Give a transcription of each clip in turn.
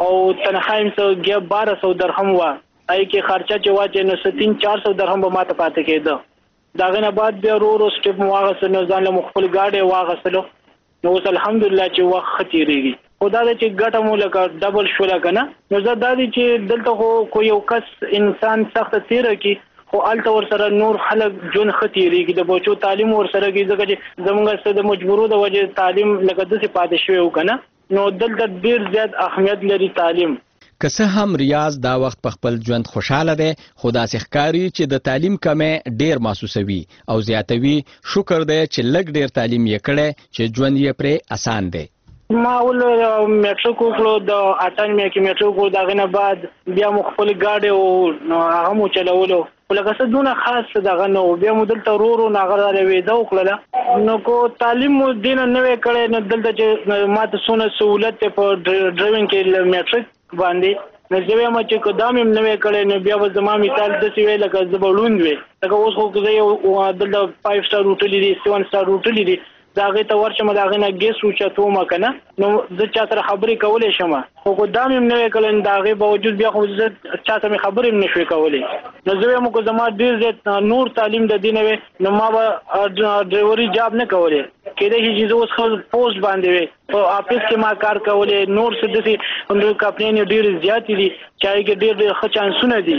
او تنخوایم څه 1200 درهم و ای کې خرچه چې واچې نو 300-400 درهم به ماته پاتې کېده داغه نه بعد بیا ورو سټپ واغسل نو ځان له خپل گاډي واغسلو نو اوس الحمدلله چې وخت ختیریږي خدا دې چې ګټه مو لکه ډبل شو لکه نه نو زه دا دي چې دلته خو یو کس انسان سخت تیر کی خو الته ور سره نور خلک جون ختیریږي د بچو تعلیم ور سره کې ځکه چې زموږ سره د مجبورو د وجه تعلیم لکه د څه پاتې شوی وکنه نو دلته ډیر زیات اهمیت لري تعلیم که څه هم ریاض دا وخت په خپل ژوند خوشاله دی خو داسې ښکاري چې د تعلیم کمې ډیر محسوسوي او زیاتوي شکر دی چې لږ ډیر تعلیم یې کړی چې ژوند یې پرې اسان دی ما ول میټرو کړو د 98 کې میټرو کو داغه نه بعد بیا مخفل گاډي او هغه مو چلولو ولکه څه دونه خاص دغه نو بیا مو دلته رورو ناغره وېدا وکړه نو کو تعلیم مو دین نه وې کړي نو دلته چې ماته سونه سہولت په ډرایوینګ کې میټریک باندې نو زه ما چې قدم هم نه وې کړي نو بیا به زما مثال د سی ویل لکه زبړوند وي لکه اوس خو زه دلته 5 سٹار روټ لري 7 سٹار روټ لري داغه ته ورشم داغه نه ګیس وچتو ما کنه نو زه چا سره خبرې کولې شم خو قدام هم نه کولم داغه باوجود بیا خو زه چا سره خبرې هم نشوي کولې نو زه مو کو زما ډیر زیات نور تعلیم د دینه وي نو ما به ډرایوري جاب نه کولې کله چې زه اوس خو پوسټ باندې وي په افیس کې ما کار کولې نور څه دي نو کمپنۍ ډیر زیات دي چای کې ډیر ښه چانسونه دي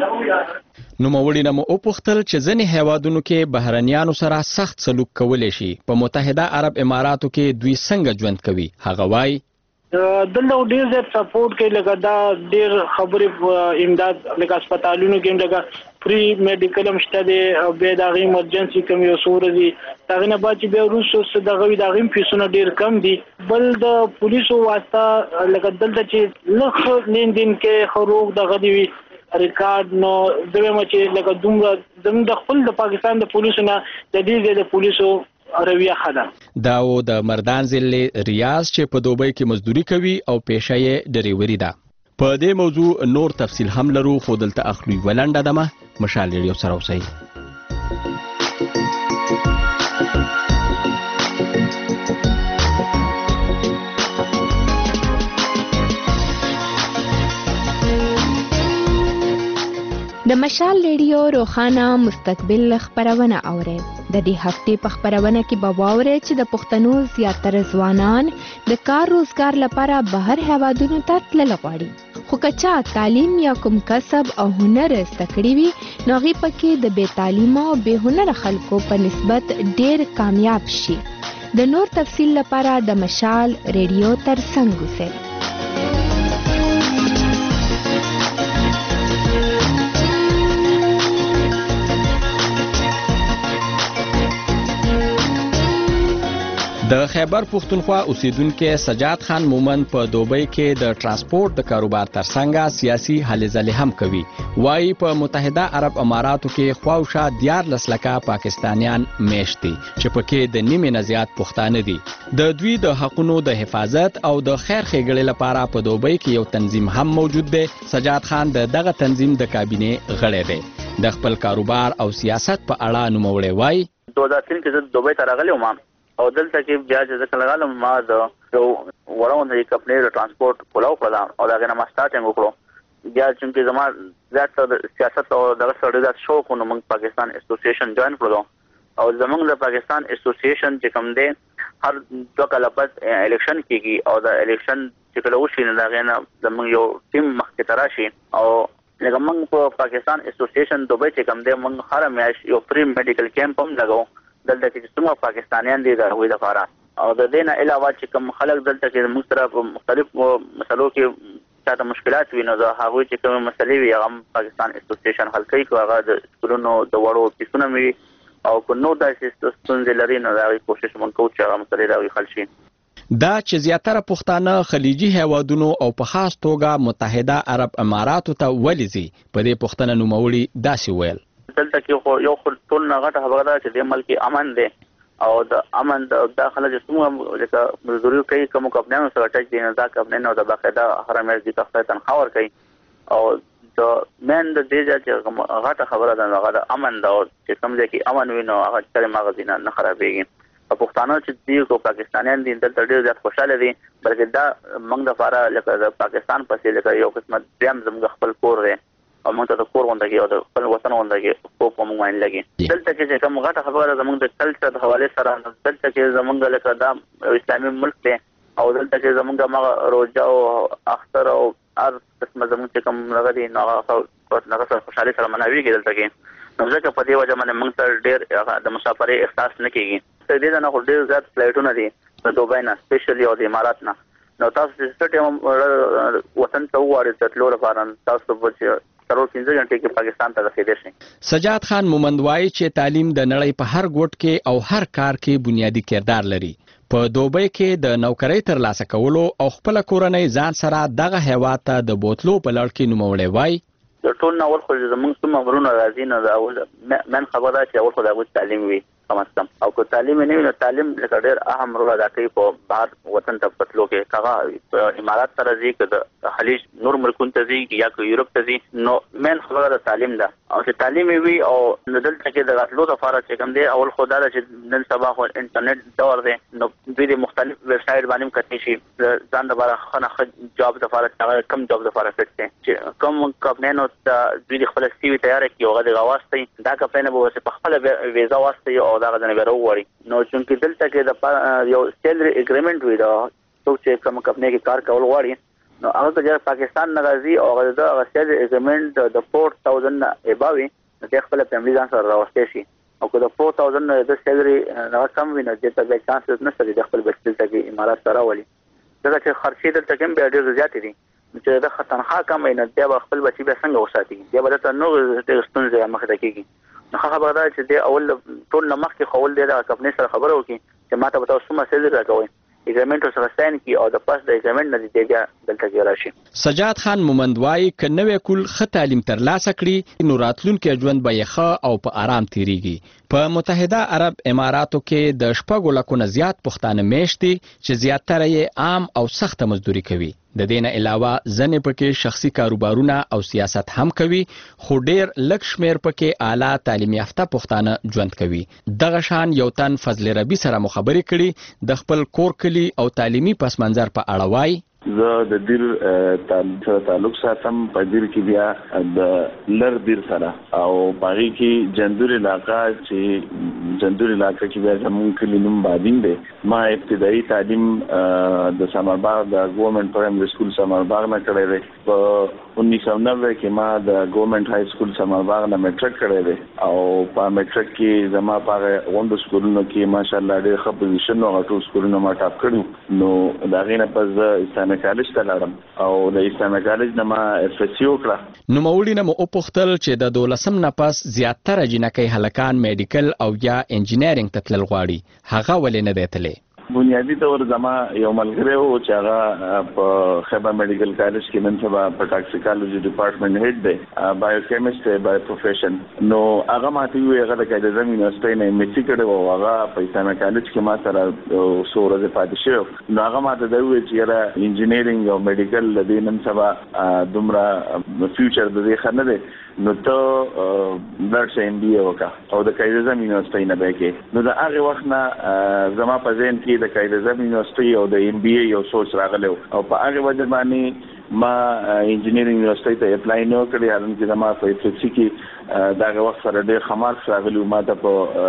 نو مولوی نمو او پختل چې ځنې هیوادونو کې بهرنیانو سره سخت سلوک کولی شي په متحده عرب اماراتو کې دوی څنګه ژوند کوي هغه وایي دلته ډیر زیات سپورټ کوي لکه دا ډیر خبرې امداد لکه هسپتالونو کې لکه فری میډیکل هم شته دی بیا د هغې ایمرجنسي کوم یو څو ورځې د هغې نه بعد چې بیا وروسته دغه وي د هغې فیسونه ډېر کم دي بل د پولیسو واسطه لکه دلته چې لږ لیندین کې ښه روغ دغه دی وي ریکارډ نو زه وایم چې لکه دومره زموږ د خپل د پاکستان د پولیسو نه د دې ځای د پولیسو رویه ښه ده دا و د مردان ضلع ریاض چې په دوبۍ کې مزدوري کوي او پیشه یې ډریوري ده په دې موضوع نور تفصیل هم لرو خو دلته اخلو یوه لنډه دمه مشال ریډیو سره اوسئ د مشال ریډیو روخانه مستقبل خبرونه اوري د دې هفتې په خبرونه کې به واورئ چې د پښتنو زیاتره ځوانان د کار روزګار لپاره بهر هیوادونو ته تلل غواړي خو که چا تعلیم یا کوم کسب او هنر زده کړی وي نو هغوی پکې د بې تعلیمه او بې هنره خلکو په نسبت ډېر کامیاب شي د نور تفصیل لپاره د مشال ریډیو تر څنګ اوسئ د خیبر پښتونخوا اوسیدونکو سجاد خان مومن په دوبۍ کې د ترانسپورت د کاروبار ترڅنګ سیاسي هلې ځلې هم کوي وايي په متحده عرب اماراتو کې خواوشا 14 لکه پاکستانیان میشت دي چې پکې د نیمې نه زیات پښتانه دي د دوی د حقونو د حفاظت او د خیر ښېګړې لپاره په دوبۍ کې یو تنظیم هم موجود دی سجاد خان دغه تنظیم د کابینې غړی دی د خپل کاروبار او سیاست په اړه نوموړی وايي 2003 کې زه دوبۍ ته راغلی وم او دلته کې بیا چې ځکه لګالم ما د وړاندې کمپنۍ د ترانسپورت کولاو کړم او دا غنه ما سٹارټینګ وکړو بیا چې زما زیات سیاست او دغه سره زیات شوق نو موږ پاکستان اسوسییشن جوائن کړو او زموږ د پاکستان اسوسییشن چې کوم دی هر دوه کاله بعد الیکشن کیږي او د الیکشن چې کله وشي نو دا غنه زموږ یو ټیم مخکې ته راشي او لکه موږ په پاکستان اسوسییشن دوبۍ چې کوم دی موږ هر میاشت یو فری میډیکل کیمپ هم لګاو دلته چې څومره پاکستانیان دي د هغوی لپاره او د دې نه علاوه چې کوم خلک دلته کې موږ سره په مختلفو مسلو کې چاته مشکلات وي نو د هغوی چې کومې مسلې وي هغه پاکستان اسوسییشن حل کوي که هغه د سکولونو د وړو فیسونه وي او که نور داسې ستونزې لري نو د هغوی کوشش موږ کوو چې هغه مسلې د هغوی حل شي دا چې زیاتره پښتانه خلیجي هیوادونو او په خاص توګه متحده عرب اماراتو ته ولې ځي په دې پوښتنه نوموړي داسې ویل دلته کې یو ټول نه غټه خبره ده چې د ملک امن دی او د امن د خلک چې څومره لکه مزدوري کوي کوم کمپنیانو سره ټچ دي نه دا کمپنیانو د باقاعده هر میاشت د تخته تنخواه ورکوي او د مین د دې چې غټه خبره ده هغه د امن ده او چې کوم ځای کې امن وي نو هغه چېرې مغزي نه خرابېږي پښتانه چې دی او پاکستانیان دي دلته ډېر زیات خوشاله دي بلکې دا موږ د لپاره لکه د پاکستان پسې لکه یو قسمت دیم زموږ خپل کور دی او موږ ته د کور غونډه کې او د خپل وطن غونډه کې په موږ باندې لګي دلته کې چې کوم غټه خبره زموږ د کلچر د حواله سره دلته کې زموږ لکه دا اسلامي ملک دی او دلته کې زموږ مغه روزه او اختر او هر قسم زموږ چې کوم لغدي نو سره خوشاله سره مناوي کې دلته کې نو ځکه په دې وجه باندې موږ ته ډېر د مسافرۍ احساس نه کیږي ته دې نه خو ډېر زیات فلایټونه دي د دوبۍ نه سپیشلی او د امارات نه نو تاسو چې ستاسو وطن ته وړاندې تللو لپاره تاسو په ترور 15 غنټې کې پاکستان ته رسیدئ شئ. سجاد خان مومند وایي چې تعلیم د نړۍ په هر ګوټ کې او هر کار کې بنیادی کردار لري. په دوبۍ کې د نوکرۍ ترلاسه کولو او خپل کورنۍ ځان سره دغه هیواد ته د بوتلو په لړ کې نوموړی وایي د ټول نو ورخو زموږ څومره ورونه راځي نه دا اول من خبره چې اول خو د تعلیم وي کم از کم او که تعلیم نه وي نو تعلیم لکه ډېر اهم رول ادا کوي په بهر وطن ته پتلو کې هغه امارات ته راځي که د خلیج نور ملکونو ته ځي یا که یورپ ته ځي نو من خبره د تعلیم ده او چې تعلیم وي او دلته کې د راتلو لپاره چې کوم دی اول خو دا چې نن سبا خو انټرنیټ دور دی نو دوی د مختلف ویب سایټ باندې کتلی شي ځان لپاره ښه جاب لپاره کم جاب لپاره فټ دی چې کوم کمپنیانو دوی د خپل سی وي تیار کړي او هغه واستي دا کمپنی به په خپل ویزا واستي او دا غوښنه به وروړي نو چې دلته کې د یو سیلري اګریمنت وي دا څوک چې کوم کمپنی کې کار کول غواړي نو هغه چې پاکستان ناراضي او هغه د سیلري اګریمنت د 4000 ایباوي د خپل فیملی ځان سره راوستي شي او که د 4000 د سیلري نه کم وي نو د ته به چانس نشته د خپل بچی ته کې امارات سره ولي دا چې خرچې دلته کوم به ډېر زیات دي چې د خطرناک کم نه دی خپل بچی به څنګه وساتي دی به ته نو د ستونزې مخه کېږي نو خبره ده چې د اول ټول نمخ کې خول دی د کمپنی سره خبره وکړي چې ماته به تاسو څه مسله راکوي اګریمنت سره ساين کی او د پاس د اګریمنت نه دی بیا دلته کې راشي. سجاد خان مومند وایي ک نوې کول ښه تعلیم ترلاسه کړي نو راتلونکي ژوند به یې ښه او په آرام تیریږي. په متحده عرب اماراتو کې د 6 لکو نه زیات پښتانه میشت دي چې زیاتره یې عام او سخت مزدوري کوي. د دې نه علاوه ځنې پکې شخصي کاروبارونه او سیاست هم کوي خو ډېر لږ شمیر پکې اعلی تعلیم یافته پښتانه ژوند کوي. دغه شان یو تن فضل ربی سره مخابرې کړي د خپل کور کلی او تعلیمي پس منظر په اړه وایي زه د دیر تعلق ساتم په دیر کې بیا د لر دیر سره او باغی کې جندور علاقہ چې جندور علاقہ کې بیا زموږ کلی نوم بادین دی. ما ابتدایي تعلیم د سمرباغ د ګورنمنت پرایمري سکول سمرباغ نه کړی دی. په 1990 کې ما د ګورنمنت های سکول سمرباغ نه میټریک کړی دی او په میټریک کې زما په غونډو سکولونو کې ماشاءالله ډېر ښه پوزیشن او ټول سکولونو ما ټاپ کړو نو دا غینه پس اسلامي کالج ته لاړم او د اسلامي کالج نه ما اف اس سی وکړه. نو مولوی نه مو وپوښتل چې د 12 نه پس زیاتره جنکۍ هلکان میډیکل او یا انجینرینګ ته تلل غواړي هغه ولې نه دی تللی؟ بنیادی طور زما یو ملګری وو چې هغه په خیبر میډیکل کالج کې نن سبا په ټاکسیکالوجي ډپارټمنټ هیډ دی بایوکیمسټ دی بای پروفیشن نو هغه ماته وی هغه د قاعده زمين یونیورسيټي نه میسي کړو او هغه په اسلامي کالج کې ما سره څو ورځې پاتې شو نو هغه ماته دا وی چې را انجینرینګ او میډیکل د نن سبا دومره فیوچر د دې خنه دی نو ته درس ام بي اے وکړه او د قاعده زمين یونیورسيټي نه به کې نو دا هغه وخت نه زما په ذهن کې د قاعده زمين یونیورسيټي او د ام بي اے یو سوچ راغلی او په هغه وجه باندې ما انجینرینګ یونیورسيټي ته اپلای نه کړی هغه چې ما په اف سی کې دا وخت سره ډېر خمار راغلی ما ته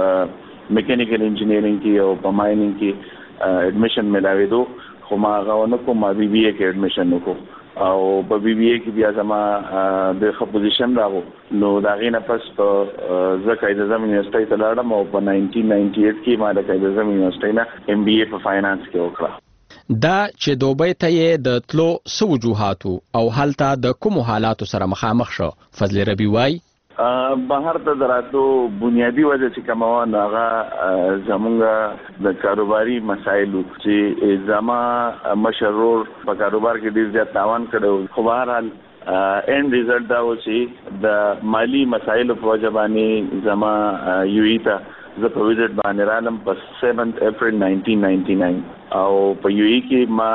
په میکانیکل انجینرینګ کې او په ماینینګ کې اډمیشن ملاوي خو ما هغه نه کوم بي بي اے کې اډمیشن وکړو او په بي بي اے کې بیا زما د ښه پوزیشن راغو نو دا غینه پس په زکه د زمين یونیورسيټي ته لاړم او په 1998 کې ما د قاعده زمين یونیورسيټي نه ام بي اے په فاینانس کې وکړه. دا چې دوبۍ ته یې د تلو څو وجوهاتو او هلته د کوم حالاتو سره مخامخ شو فضل ربی وایي بهر ته دراتو بنیادی وجه چې کومه هغه زمونږ د کاروباري مسایلو چې زما مشرور په کاروبار کې ډیر زیات تاوان کړو خو بهرحال اینڈ ریزلټ دا و چې د مالی مسایلو په وجه باندې زما یو ای ته زه په ویزټ باندې رالم په 7 اپریل 1999 او په یو کې ما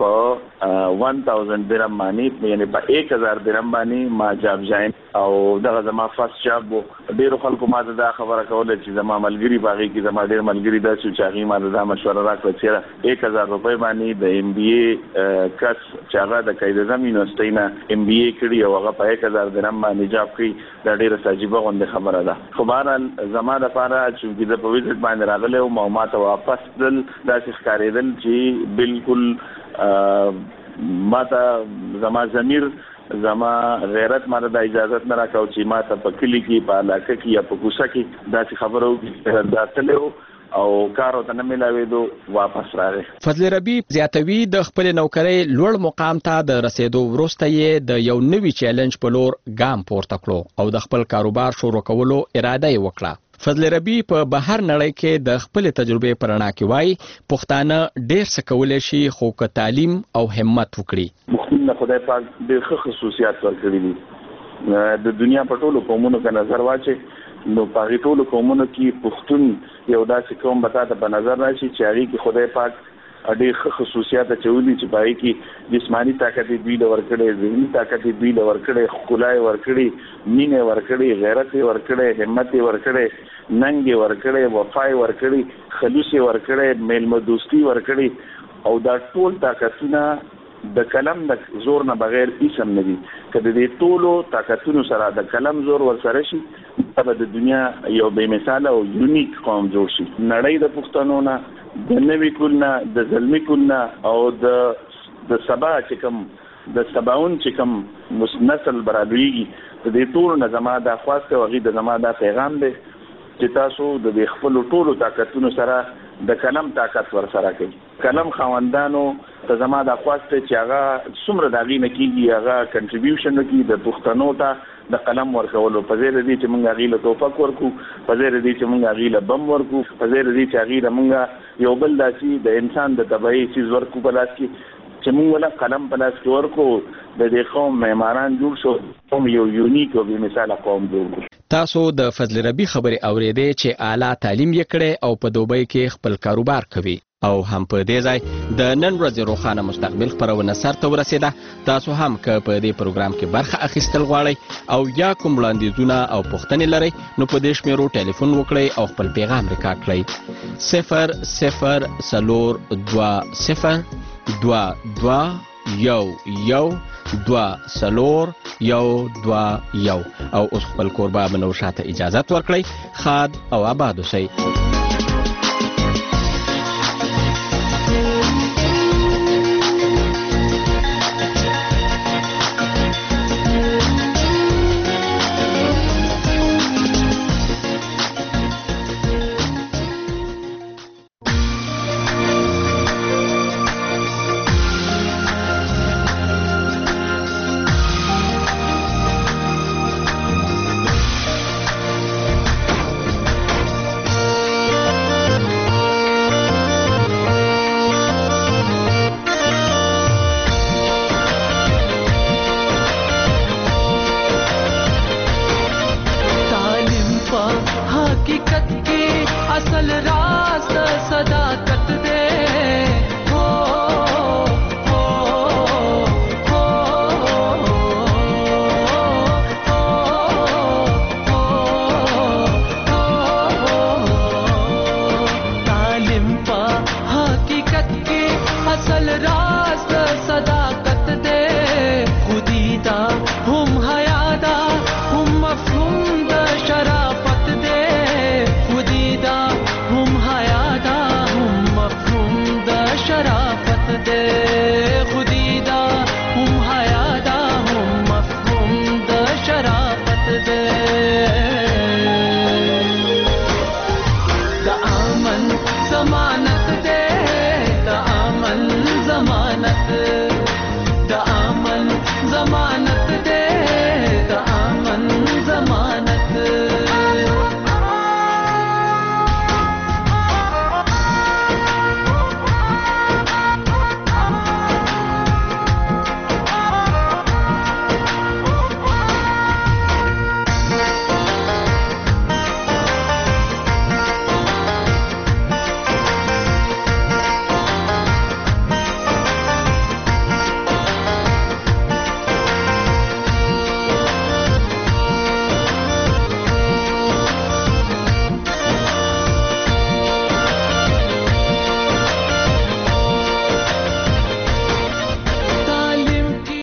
په 1000 درهم باندې یعنی په 1000 درهم باندې ما جاب جاین او دغه زما فرست جاب ډیرو خلکو ما دا خبره کوله چې زما ملګری باغی کې زما ډیر ملګری دا چې هغه ما دا مشوره راکړه چې 1000 روپۍ باندې د ام بي اي کس چې هغه د قاعده اعظم یونیورسيټي نه ام بي اي کړی او هغه په 1000 درهم باندې جاب کړی دا ډیره عجیبه غونډه خبره ده خو بهرحال زما لپاره چې د په ویزټ باندې راغلی او ما ته واپس دل داسې ښکارېدل چې بالکل ما ته زما ضمیر زما غیرت ماته د اجازه نه راکاو چې ما ته په کلی کې په علاقه کې یا په کوڅه کې داسې خبرو کې داتلو او کارو ته نه ملاوېدو واپس راغی. فضل ربی زیاتوي د خپل نوکرۍ لوړ مقام ته د رسیدو وروسته یې د یو نوي چیلنج په لور ګام پورته کړو او د خپل کاروبار شروع کولو اراده یې وکړه. فضل ربی په بهر نړۍ کې د خپل تجربې پر رڼا کې وایي پښتانه ډېر څه کولی شي خو که تعلیم او همت وکړي. پښتون خدای پاک ډېر ښه خصوصیات ورکړي دي د دنیا په ټولو قومونو کې نظر واچي نو په ټولو قومونو کې پښتون یو داسې قوم به تاسو په نظر راشي چې هغه کې خدای پاک ډېر ښه خصوصیات چولي چې پای کې جسمانی طاقت دی ورکړي ذهني طاقت دی ورکړي خلای ورکړي مینه ورکړي غیرت ورکړي همت ورکړي ننګ ورکړي وفای ورکړي خلوص ورکړي میلمه دوستی ورکړي او دا ټول طاقتونه د کلم د زور نه بغیر هیڅ هم نه دي کله دې ټولو طاقتونو سره د کلم زور ورسره شي په د دنیا یو بې مثاله او یونیک قوم جوړ شي نړۍ د پښتنو نه د نوي کول نه د زلمی کول نه او د سبا چې کوم د سباون چې کوم نسل برابرېږي د دې ټولو نه زما د خواسته او غي د زما د پیغام دی چې تاسو د خپل ټولو طاقتونو سره د کلم طاقت ورسره کوي کلم خواندانو ته زما د خواسته چې هغه څومره د غي نه کیږي هغه کنټریبیوشن کوي د پښتنو ته د قلم ورکولو په ځای دې چې موږ غیله توفق ورکو په ځای دې چې موږ غیله بم ورکو په ځای دې چې غیله موږ یو بل داسي د انسان د طبيعي چیز ورکو په لاس کې چې موږ ولا قلم په لاس کې ورکو د دې قوم معماران جوړ شو قوم یو یونیک او بې مثاله قوم جوړ. تاسو د فضل ربی خبرې اورېدې چې اعلی تعلیم یې کړی او په دوبۍ کې خپل کاروبار کوي او هم په دې ځای د نن ورځې روښانه مستقبل خپرونه سرته ورسېده. تاسو هم که په دې پروګرام کې برخه اخیستل غواړئ او یا کوم وړاندیزونه او پوښتنې لرئ نو په دې شمیرو ټلیفون وکړئ او خپل پیغام ریکارډ کړئ 002011201 او اوس خپل کوربه منو شاته اجازت ورکړئ. خاد او آباد اوسئ. ज़मानत